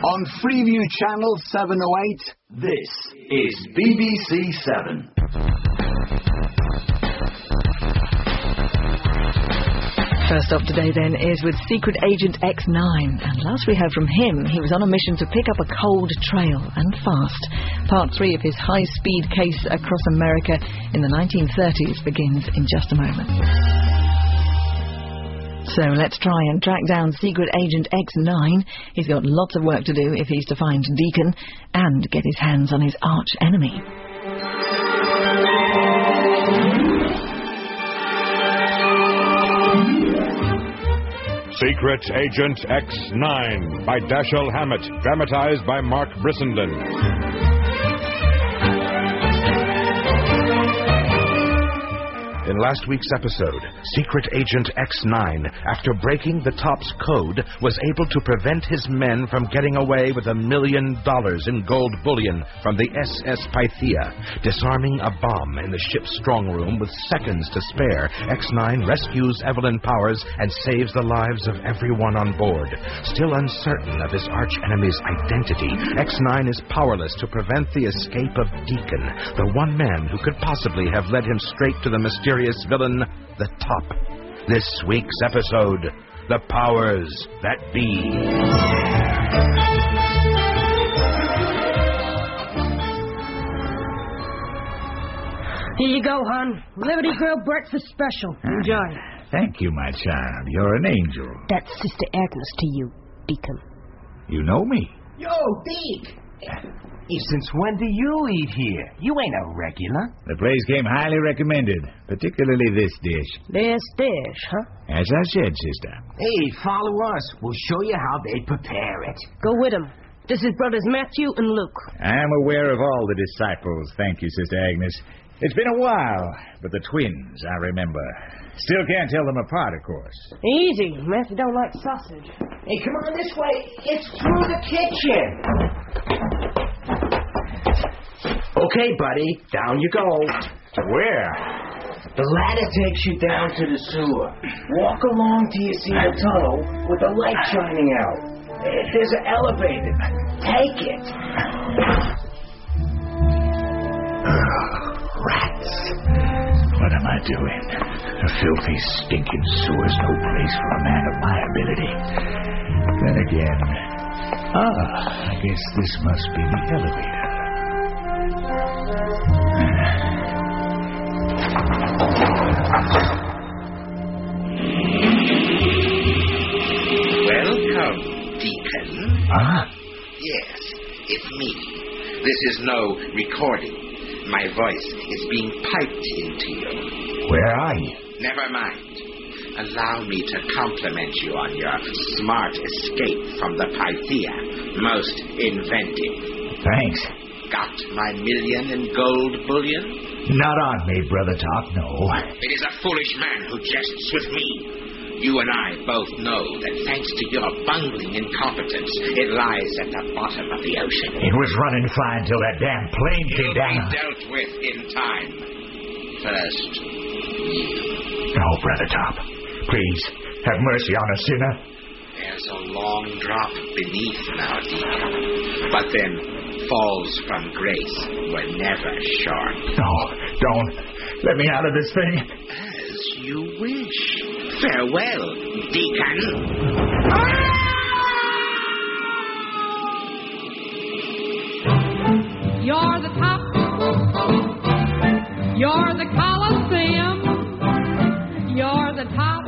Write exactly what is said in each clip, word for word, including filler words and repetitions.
On Freeview Channel seven oh eight, this is B B C seven. First up today, then, is with Secret Agent X nine. And last we heard from him, he was on a mission to pick up a cold trail, and fast. Part three of his high-speed case across America in the nineteen thirties begins in just a moment. So let's try and track down Secret Agent X nine. He's got lots of work to do if he's to find Deacon and get his hands on his arch-enemy. Secret Agent X nine by Dashiell Hammett, dramatized by Mark Brissenden. In last week's episode, Secret Agent X nine, after breaking the Top's code, was able to prevent his men from getting away with a million dollars in gold bullion from the S S Pythia. Disarming a bomb in the ship's strong room with seconds to spare, X nine rescues Evelyn Powers and saves the lives of everyone on board. Still uncertain of his arch-enemy's identity, X nine is powerless to prevent the escape of Deacon, the one man who could possibly have led him straight to the mysterious villain, the Top. This week's episode, The Powers That Be. Here you go, hon. Liberty Grill breakfast special. Enjoy. Thank you, my child. You're an angel. That's Sister Agnes to you, Deacon. You know me. Yo, Deke! Since when do you eat here? You ain't a regular. The place came highly recommended, particularly this dish. This dish, huh? As I said, sister. Hey, follow us. We'll show you how they prepare it. Go with them. This is brothers Matthew and Luke. I'm aware of all the disciples. Thank you, Sister Agnes. It's been a while, but the twins, I remember. Still can't tell them apart, of course. Easy. Matthew don't like sausage. Hey, come on this way. It's through the kitchen. Okay, buddy. Down you go. Where? The ladder takes you down to the sewer. Walk along till you see the tunnel with the light shining out. There's an elevator. Take it. Rats. What am I doing? A filthy, stinking sewer's no place for a man of my ability. Then again, ah, I guess this must be the elevator. Welcome, Deacon. Ah? Yes, it's me. This is no recording. My voice is being piped into you. Where are you? Never mind. Allow me to compliment you on your smart escape from the Pythia. Most inventive. Thanks. Got my million in gold bullion? Not on me, Brother Top, no. It is a foolish man who jests with me. You and I both know that thanks to your bungling incompetence, it lies at the bottom of the ocean. It was running fine till that damn plane came down. It'll be dealt with in time. First, you. No, Brother Top. Please, have mercy on a sinner. There's a long drop beneath now, Deacon. But then, falls from grace were never short. No, don't. Let me out of this thing. As you wish. Farewell, Deacon. You're the top. You're the Coliseum. You're the top.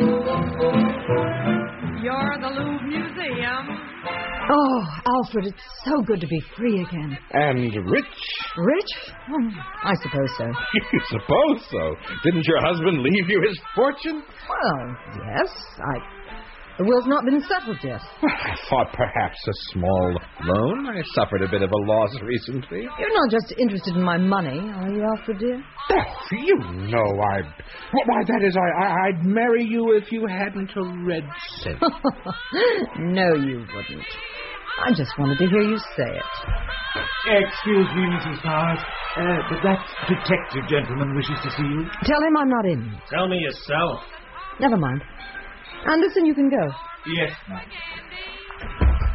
You're the Louvre Museum. Oh, Alfred, it's so good to be free again. And rich? Rich? Oh, I suppose so. You suppose so? Didn't your husband leave you his fortune? Well, yes. I... The will's not been settled yet. I thought perhaps a small loan. I suffered a bit of a loss recently. You're not just interested in my money, are you, Alfred, dear? Oh, you know I... Why, that is, I, I, I'd marry you if you hadn't a red cent. No, you wouldn't. I just wanted to hear you say it. Excuse me, Missus Powers, uh, but that detective gentleman wishes to see you. Tell him I'm not in. Tell me yourself. Never mind. Anderson, you can go. Yes, ma'am.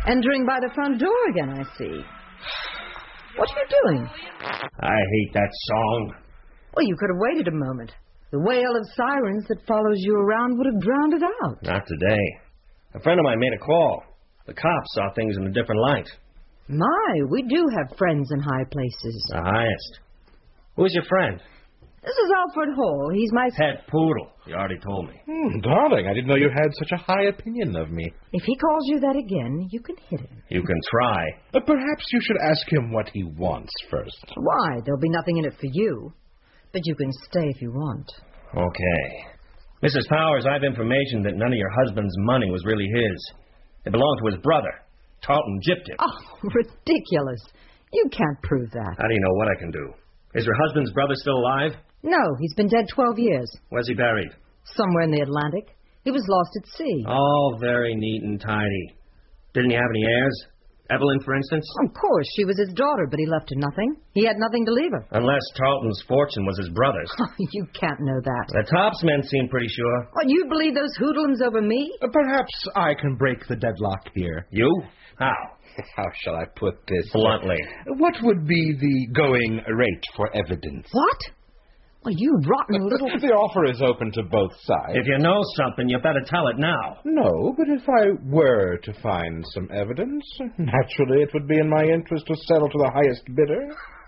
Entering by the front door again, I see. What are you doing? I hate that song. Well, you could have waited a moment. The wail of sirens that follows you around would have drowned it out. Not today. A friend of mine made a call. The cops saw things in a different light. My, we do have friends in high places. The highest. Who's your friend? This is Alfred Hall. He's my... Pet poodle. You already told me. Hmm, darling, I didn't know you had such a high opinion of me. If he calls you that again, you can hit him. You can try. Uh, perhaps you should ask him what he wants first. Why? There'll be nothing in it for you. But you can stay if you want. Okay. Missus Powers, I have information that none of your husband's money was really his. It belonged to his brother. Tarleton gypped him. Oh, ridiculous. You can't prove that. How do you know what I can do? Is your husband's brother still alive? No, he's been dead twelve years. Where's he buried? Somewhere in the Atlantic. He was lost at sea. All very neat and tidy. Didn't he have any heirs? Evelyn, for instance? Of course, she was his daughter, but he left her nothing. He had nothing to leave her. Unless Tarleton's fortune was his brother's. You can't know that. The Tops men seem pretty sure. What, you believe those hoodlums over me? Uh, perhaps I can break the deadlock here. You? How? How shall I put this? Bluntly. Uh, what would be the going rate for evidence? What? Well, you rotten little... The offer is open to both sides. If you know something, you better tell it now. No, but if I were to find some evidence, naturally it would be in my interest to settle to the highest bidder.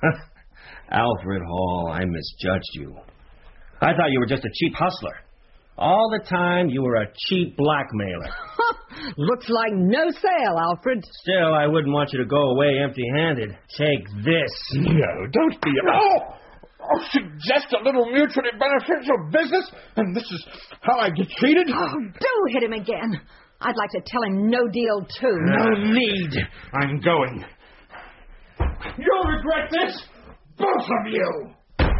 Alfred Hall, I misjudged you. I thought you were just a cheap hustler. All the time, you were a cheap blackmailer. Looks like no sale, Alfred. Still, I wouldn't want you to go away empty-handed. Take this. No, don't be... Oh! Oh, suggest a little mutually beneficial business, and this is how I get treated? Oh, do hit him again. I'd like to tell him no deal, too. No need. I'm going. You'll regret this, both of you.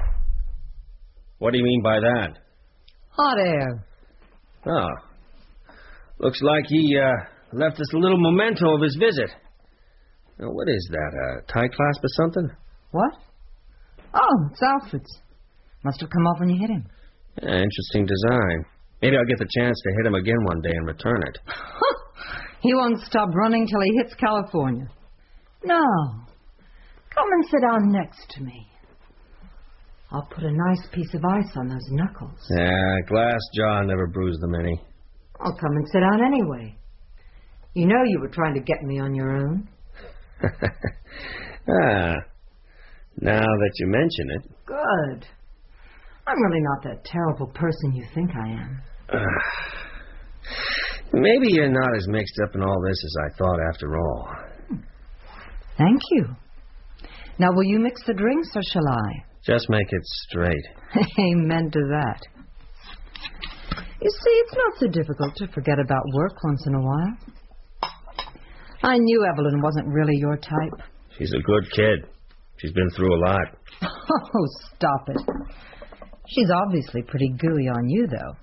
What do you mean by that? Hot air. Oh. Looks like he uh, left us a little memento of his visit. Now, what is that, a tie clasp or something? What? Oh, it's Alfred's. Must have come off when you hit him. Yeah, interesting design. Maybe I'll get the chance to hit him again one day and return it. He won't stop running till he hits California. No. Come and sit down next to me. I'll put a nice piece of ice on those knuckles. Yeah, glass jaw never bruised them any. I'll come and sit down anyway. You know you were trying to get me on your own. ah, now that you mention it. Good. I'm really not that terrible person you think I am. Uh, maybe you're not as mixed up in all this as I thought after all. Thank you. Now, will you mix the drinks or shall I? Just make it straight. Amen to that. You see, it's not so difficult to forget about work once in a while. I knew Evelyn wasn't really your type. She's a good kid. She's been through a lot. Oh, stop it. She's obviously pretty gooey on you, though.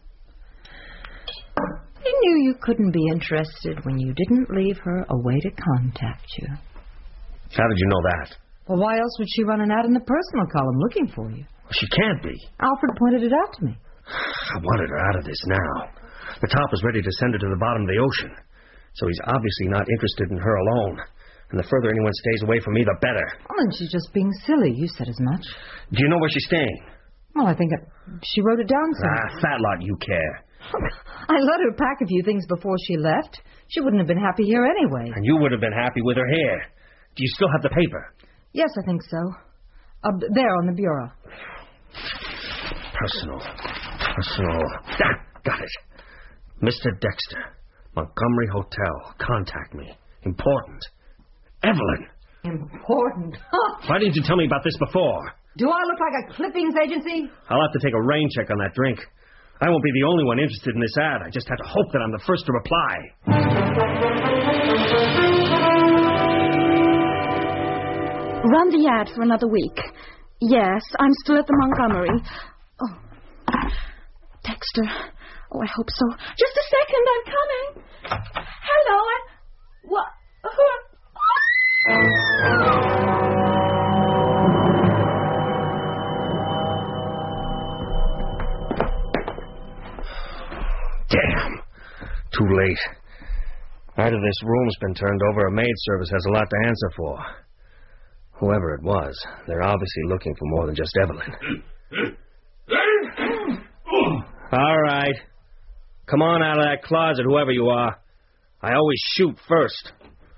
I knew you couldn't be interested when you didn't leave her a way to contact you. How did you know that? Well, why else would she run an ad in the personal column looking for you? She can't be. Alfred pointed it out to me. I wanted her out of this now. The top is ready to send her to the bottom of the ocean. So he's obviously not interested in her alone. And the further anyone stays away from me, the better. Oh, and she's just being silly. You said as much. Do you know where she's staying? Well, I think it, she wrote it down somewhere. Ah, fat lot you care. I let her pack a few things before she left. She wouldn't have been happy here anyway. And you would have been happy with her here. Do you still have the paper? Yes, I think so. Uh, there on the bureau. Personal. Personal. Ah, got it. Mister Dexter. Montgomery Hotel. Contact me. Important. Evelyn. Important? Why didn't you tell me about this before? Do I look like a clippings agency? I'll have to take a rain check on that drink. I won't be the only one interested in this ad. I just have to hope that I'm the first to reply. Run the ad for another week. Yes, I'm still at the Montgomery. Oh, Dexter. Oh, I hope so. Just a second, I'm coming. Hello, I... What? Damn. Too late. I Now that this room's been turned over, a maid service has a lot to answer for. Whoever it was, they're obviously looking for more than just Evelyn. All right. Come on out of that closet, whoever you are. I always shoot first.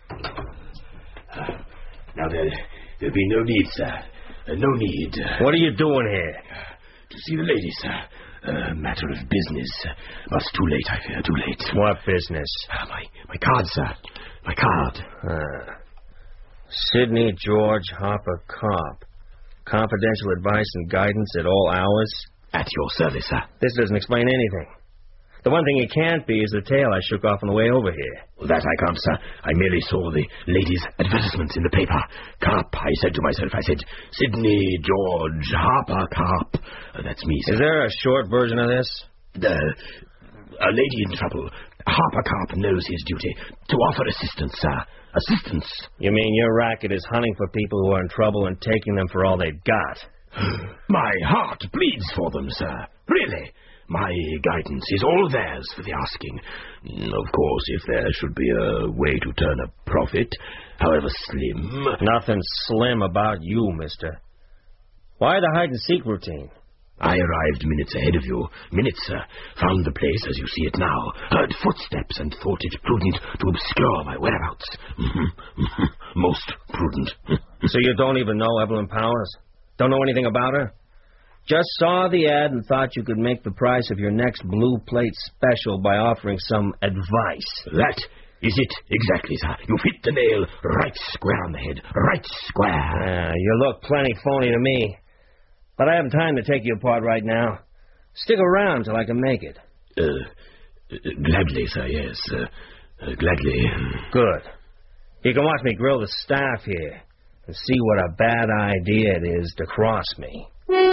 Now, there, there'll be no need, sir. Uh, no need. Uh, what are you doing here? To see the lady, sir. A uh, matter of business. But too late, I fear, too late. What business? Uh, my, my card, sir. My card. Uh, Sidney George Harper Cobb. Confidential advice and guidance at all hours? At your service, sir. This doesn't explain anything. The one thing it can't be is the tale I shook off on the way over here. Well, that I can't, sir. I merely saw the lady's advertisement in the paper. Carp, I said to myself. I said, Sidney George Harper Carp. Uh, that's me, sir. Is there a short version of this? The, a lady in trouble. Harper Carp knows his duty. To offer assistance, sir. Assistance. You mean your racket is hunting for people who are in trouble and taking them for all they've got? My heart bleeds for them, sir. Really. My guidance is all theirs for the asking. Of course, if there should be a way to turn a profit, however slim... Nothing slim about you, mister. Why the hide-and-seek routine? I arrived minutes ahead of you. Minutes, sir. Found the place as you see it now. Heard footsteps and thought it prudent to obscure my whereabouts. Mm-hmm. Mm-hmm. Most prudent. So you don't even know Evelyn Powers? Don't know anything about her? Just saw the ad and thought you could make the price of your next blue plate special by offering some advice. That is it, exactly, sir. You hit the nail right square on the head. Right square. Yeah, you look plenty phony to me. But I haven't time to take you apart right now. Stick around till I can make it. Uh, uh gladly, sir, yes. Uh, uh, gladly. Good. You can watch me grill the staff here and see what a bad idea it is to cross me.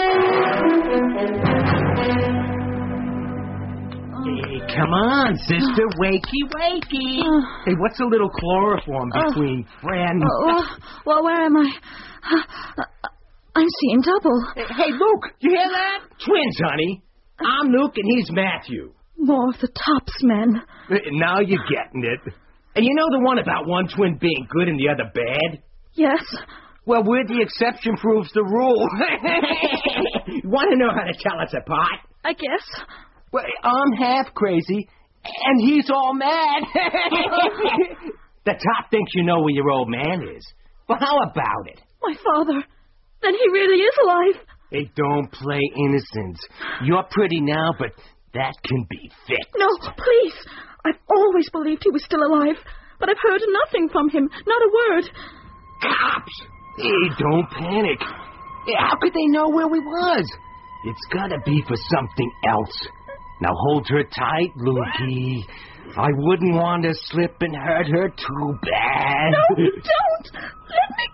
Hey, come on, sister. Wakey, wakey. Uh, hey, what's a little chloroform between uh, friends? Uh, well, where am I? Uh, I'm seeing double. Hey, hey, Luke, you hear that? Twins, honey. I'm Luke and he's Matthew. More of the Tops men. Now you're getting it. And you know the one about one twin being good and the other bad? Yes. Well, we're the exception proves the rule. Want to know how to tell us apart? I guess. Well, I'm half crazy, and he's all mad. The Top thinks you know where your old man is. Well, how about it? My father. Then he really is alive. Hey, don't play innocent. You're pretty now, but that can be fixed. No, please. I've always believed he was still alive, but I've heard nothing from him. Not a word. Cops! Hey, don't panic. How could they know where we was? It's gotta be for something else. Now hold her tight, Lukey. I wouldn't want to slip and hurt her too bad. No, don't! Let me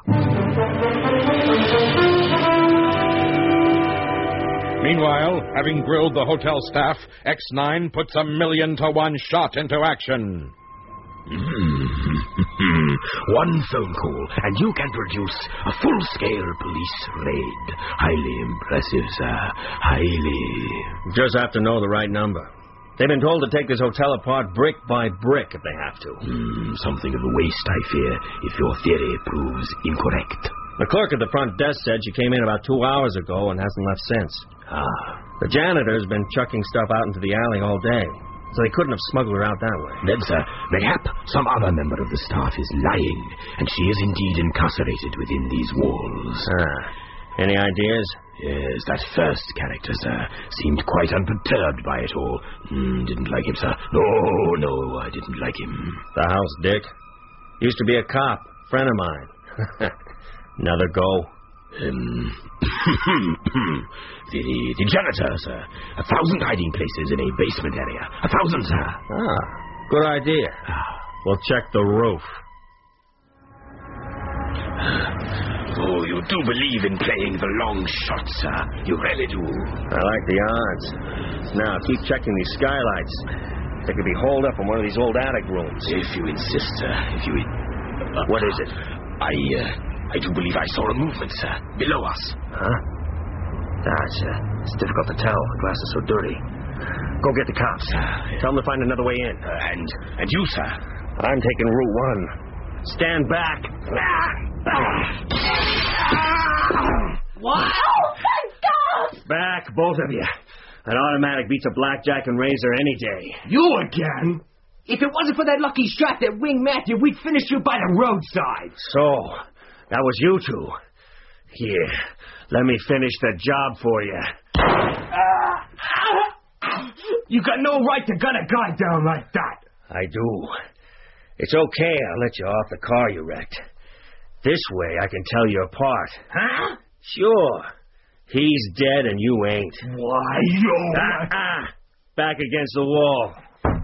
go! Meanwhile, having grilled the hotel staff, X nine puts a million to one shot into action. One phone call, and you can produce a full-scale police raid. Highly impressive, sir. Highly. Just have to know the right number. They've been told to take this hotel apart brick by brick if they have to. Mm, something of a waste, I fear, if your theory proves incorrect. The clerk at the front desk said she came in about two hours ago and hasn't left since. Ah. The janitor's been chucking stuff out into the alley all day, so they couldn't have smuggled her out that way. Then, sir, mayhap some other member of the staff is lying, and she is indeed incarcerated within these walls. Ah. Any ideas? Yes, that first character, sir, seemed quite unperturbed by it all. Mm, didn't like him, sir. No, no, I didn't like him. The house dick? Used to be a cop, friend of mine. Another go. Um, the, the janitor, sir. A thousand hiding places in a basement area. A thousand, sir. Ah, good idea. We'll check the roof. Oh, you do believe in playing the long shot, sir. You really do. I like the odds. Now, keep checking these skylights. They could be holed up in one of these old attic rooms. If you insist, sir. If you... Uh, what is it? I, uh, I do believe I saw a movement, sir. Below us. Huh? That's, uh, it's difficult to tell. The glass is so dirty. Go get the cops. Uh, Tell them to find another way in. Uh, and, and you, sir? I'm taking Route one. Stand back. What? Oh, thank God! Back, both of you. An automatic beats a blackjack and razor any day. You again? If it wasn't for that lucky strap that winged Matthew, we'd finish you by the roadside. So, that was you two. Here, let me finish the job for you. You got no right to gun a guy down like that. I do. It's okay, I'll let you off the car you wrecked. This way I can tell you apart. Huh? Sure. He's dead and you ain't. Why, you... Ah, ah. Back against the wall.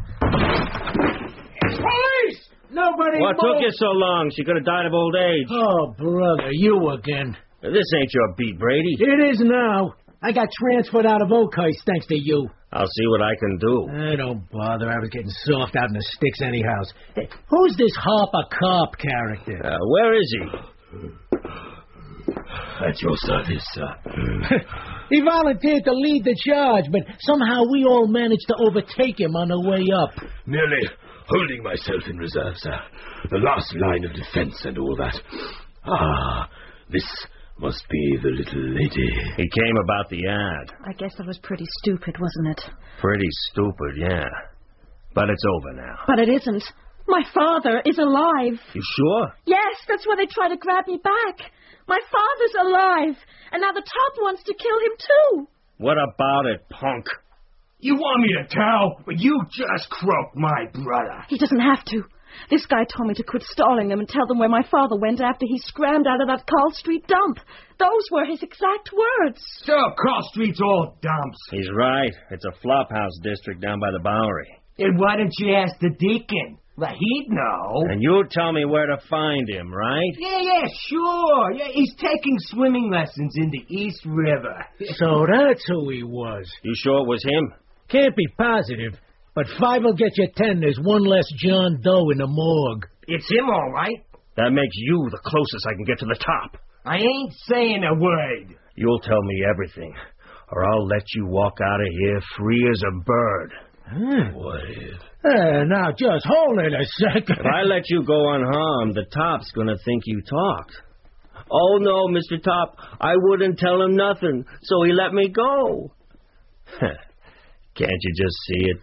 Police! Nobody What move. took you so long? She could have died of old age. Oh, brother, you again. This ain't your beat, Brady. It is now. I got transferred out of Oakheist thanks to you. I'll see what I can do. I don't bother. I was getting soft out in the sticks anyhow. Hey, who's this Harper Cop character? Uh, where is he? At your service, sir. He volunteered to lead the charge, but somehow we all managed to overtake him on the way up. Merely holding myself in reserve, sir. The last line of defense and all that. Ah, this must be the little lady. He came about the ad. I guess that was pretty stupid, wasn't it? Pretty stupid, yeah. But it's over now. But it isn't. My father is alive. You sure? Yes, that's why they try to grab me back. My father's alive, and now the top wants to kill him too. What about it, punk? You want me to tell? But you just croaked my brother. He doesn't have to. This guy told me to quit stalling them and tell them where my father went after he scrammed out of that Carl Street dump. Those were his exact words. So Carl Street's all dumps. He's right. It's a flophouse district down by the Bowery. And why don't you ask the deacon? Well, he'd know. And you tell me where to find him, right? Yeah, yeah, sure. Yeah, he's taking swimming lessons in the East River. So that's who he was. You sure it was him? Can't be positive, but five will get you ten. There's one less John Doe in the morgue. It's him, all right. That makes you the closest I can get to the top. I ain't saying a word. You'll tell me everything, or I'll let you walk out of here free as a bird. Hmm. What if... Uh, now, just hold it a second. If I let you go unharmed, the Top's gonna think you talked. Oh, no, Mister Top, I wouldn't tell him nothing, so he let me go. Can't you just see it?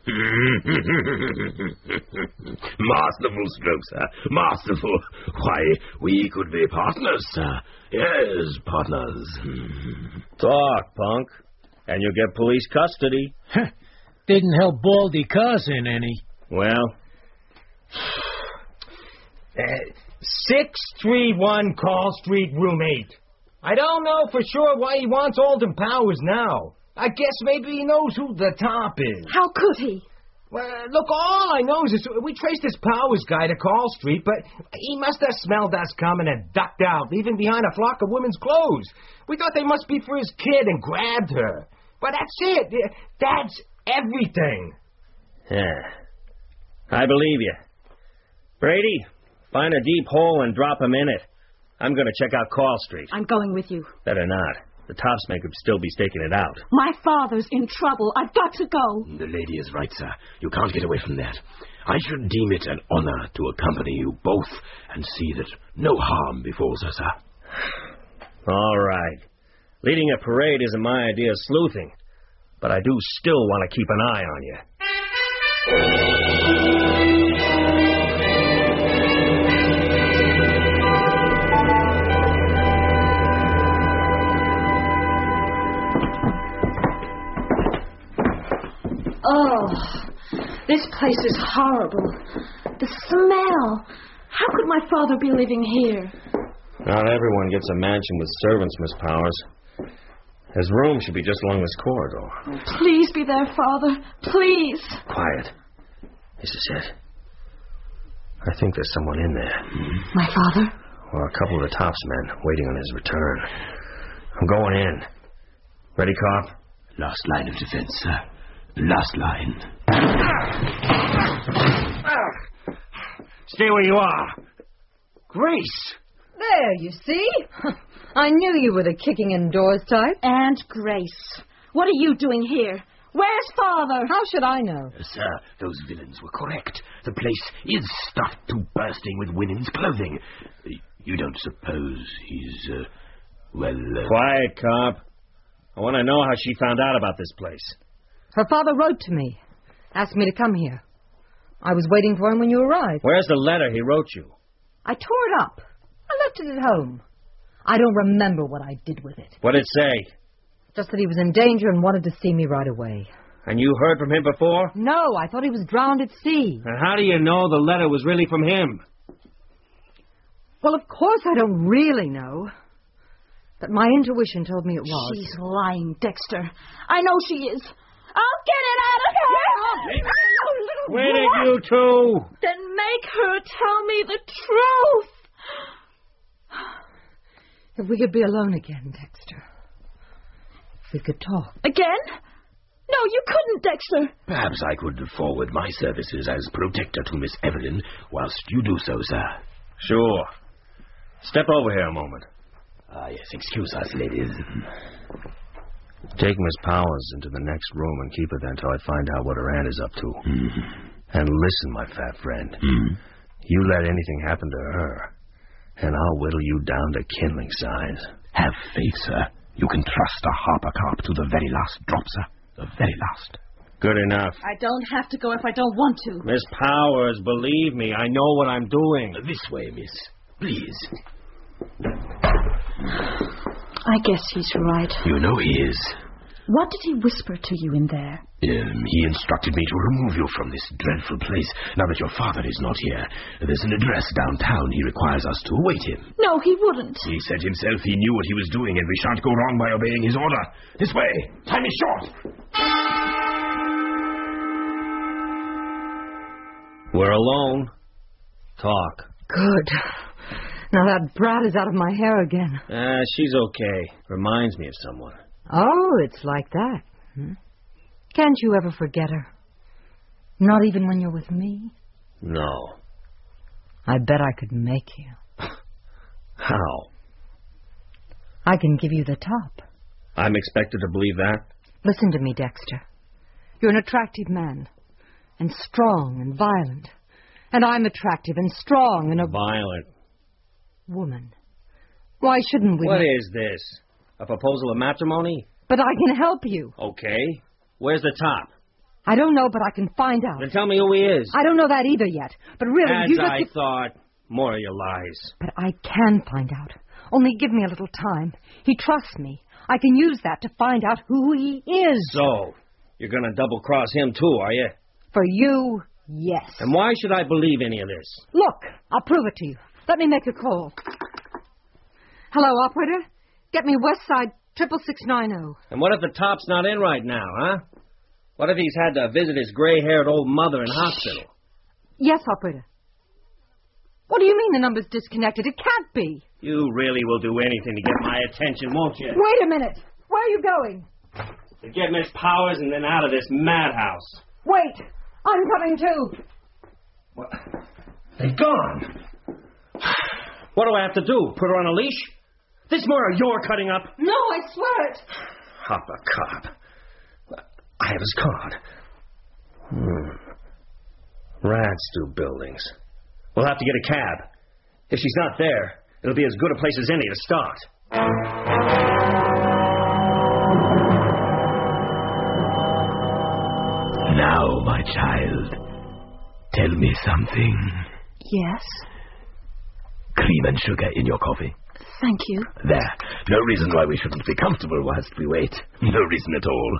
Masterful stroke, sir. Masterful. Why, we could be partners, sir. Yes, partners. Talk, punk, and you'll get police custody. Didn't help Baldy Carson any. Well, uh, six three one Carl Street, room eight. I don't know for sure why he wants Alden Powers now. I guess maybe he knows who the top is. How could he? Well, look, all I know is we traced this Powers guy to Carl Street, but he must have smelled us coming and ducked out, leaving behind a flock of women's clothes. We thought they must be for his kid and grabbed her. But that's it. That's everything. Yeah. I believe you. Brady, find a deep hole and drop him in it. I'm going to check out Carl Street. I'm going with you. Better not. The Tops may could still be staking it out. My father's in trouble. I've got to go. The lady is right, sir. You can't get away from that. I should deem it an honor to accompany you both and see that no harm befalls her, sir. All right. Leading a parade isn't my idea of sleuthing, but I do still want to keep an eye on you. Oh, this place is horrible. The smell. How could my father be living here? Not everyone gets a mansion with servants, Miss Powers. His room should be just along this corridor. Oh, please be there, Father. Please. Quiet. This is it. I think there's someone in there. My father? Or a couple of the Tops men waiting on his return. I'm going in. Ready, cop? Last line of defense, sir. Last line. Stay where you are. Grace. There, you see? I knew you were the kicking indoors type. And Grace. What are you doing here? Where's Father? How should I know? Uh, sir, those villains were correct. The place is stuffed to bursting with women's clothing. Uh, you don't suppose he's, uh, well... Uh... Quiet, cop. I want to know how she found out about this place. Her father wrote to me. Asked me to come here. I was waiting for him when you arrived. Where's the letter he wrote you? I tore it up. I left it at home. I don't remember what I did with it. What did it say? Just that he was in danger and wanted to see me right away. And you heard from him before? No, I thought he was drowned at sea. And how do you know the letter was really from him? Well, of course I don't really know. But my intuition told me it was. She's lying, Dexter. I know she is. I'll get it out of her! Wait at you two! Then make her tell me the truth! If we could be alone again, Dexter. If we could talk. Again? No, you couldn't, Dexter. Perhaps I could forward my services as protector to Miss Evelyn whilst you do so, sir. Sure. Step over here a moment. Ah, yes, excuse us, ladies. Take Miss Powers into the next room and keep her there until I find out what her aunt is up to. Mm. And listen, my fat friend. Mm. You let anything happen to her, and I'll whittle you down to kindling size. Have faith, sir. You can trust a Harper cop to the very last drop, sir. The very last. Good enough. I don't have to go if I don't want to. Miss Powers, believe me, I know what I'm doing. This way, miss. Please. I guess he's right. You know he is. What did he whisper to you in there? Um, he instructed me to remove you from this dreadful place. Now that your father is not here, there's an address downtown. He requires us to await him. No, he wouldn't. He said himself he knew what he was doing, and we shan't go wrong by obeying his order. This way. Time is short. We're alone. Talk. Good. Now that brat is out of my hair again. Ah, uh, she's okay. Reminds me of someone. Oh, it's like that. Hmm? Can't you ever forget her? Not even when you're with me? No. I bet I could make you. How? I can give you the top. I'm expected to believe that? Listen to me, Dexter. You're an attractive man. And strong and violent. And I'm attractive and strong and a... Violent. Woman. Why shouldn't we... What is this? A proposal of matrimony? But I can help you. Okay. Where's the top? I don't know, but I can find out. Then tell me who he is. I don't know that either yet. But really, As you just... I thought. More of your lies. But I can find out. Only give me a little time. He trusts me. I can use that to find out who he is. So, you're going to double-cross him too, are you? For you, yes. And why should I believe any of this? Look, I'll prove it to you. Let me make a call. Hello, operator. Get me West Side triple six nine zero. And what if the top's not in right now, huh? What if he's had to visit his gray-haired old mother in hospital? Yes, operator. What do you mean the number's disconnected? It can't be. You really will do anything to get my attention, won't you? Wait a minute. Where are you going? To get Miss Powers and then out of this madhouse. Wait. I'm coming too. What? They've gone. What do I have to do? Put her on a leash? This murder you're cutting up? No, I swear it. Hop a cop. I have his card. Hmm. Rats do buildings. We'll have to get a cab. If she's not there, it'll be as good a place as any to start. Now, my child, tell me something. Yes? Cream and sugar in your coffee. Thank you. There. No reason why we shouldn't be comfortable whilst we wait. No reason at all.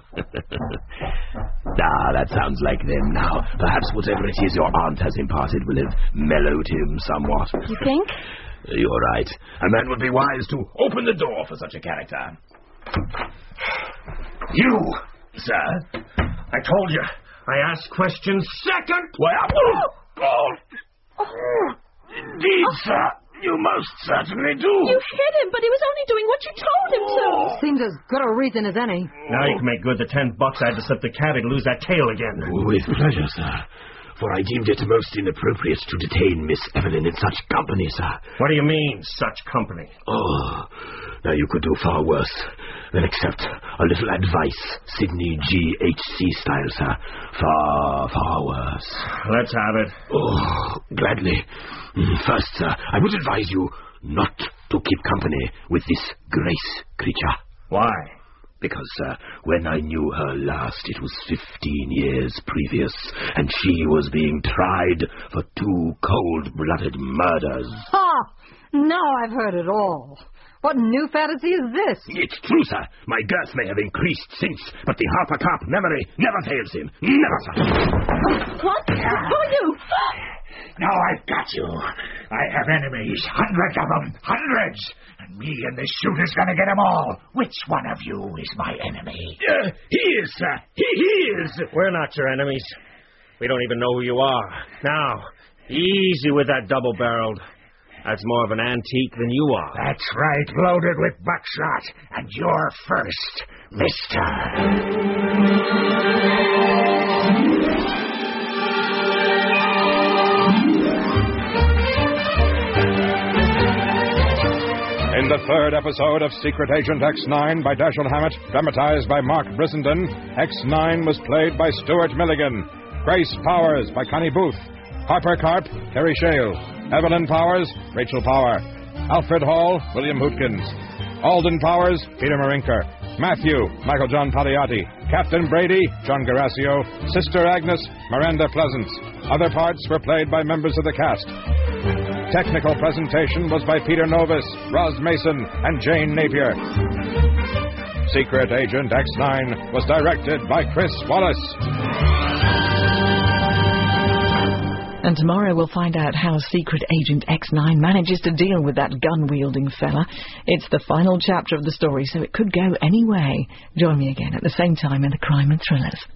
Ah, that sounds like them now. Perhaps whatever it is your aunt has imparted will have mellowed him somewhat. You think? You're right. A man would be wise to open the door for such a character. You, sir. I told you. I ask questions second. Why, oh, oh. Indeed, sir. You most certainly do. You hit him, but he was only doing what you told him to. Seems as good a reason as any. Now you can make good the ten bucks I had to slip the cabby to lose that tail again. With pleasure, sir. For I deemed it most inappropriate to detain Miss Evelyn in such company, sir. What do you mean, such company? Oh, now you could do far worse. Then accept a little advice, Sidney G. H C style, sir. Far, far worse. Let's have it. Oh, gladly. First, sir, I would advise you not to keep company with this Grace creature. Why? Because, sir, when I knew her last, it was fifteen years previous, and she was being tried for two cold-blooded murders. Ha! Now I've heard it all. What new fantasy is this? It's true, sir. My girth may have increased since, but the Harper Cop memory never fails him. Never, sir. What? Who are you? Now I've got you. I have enemies, hundreds of them, hundreds. And me and this shooter's gonna get them all. Which one of you is my enemy? Uh, he is, sir. He, he is. We're not your enemies. We don't even know who you are. Now, easy with that double-barreled. That's more of an antique than you are. That's right, loaded with buckshot. And you're first, mister. In the third episode of Secret Agent X nine by Dashiell Hammett, dramatized by Mark Brissenden, X nine was played by Stuart Milligan, Grace Powers by Connie Booth, Harper Karp, Terry Shale, Evelyn Powers, Rachel Power, Alfred Hall, William Hootkins, Alden Powers, Peter Marinker, Matthew, Michael John Pagliatti, Captain Brady, John Garasio, Sister Agnes, Miranda Pleasance. Other parts were played by members of the cast. Technical presentation was by Peter Novis, Roz Mason, and Jane Napier. Secret Agent X nine was directed by Chris Wallace. And tomorrow we'll find out how Secret Agent X nine manages to deal with that gun-wielding fella. It's the final chapter of the story, so it could go any way. Join me again at the same time in the Crime and Thrillers.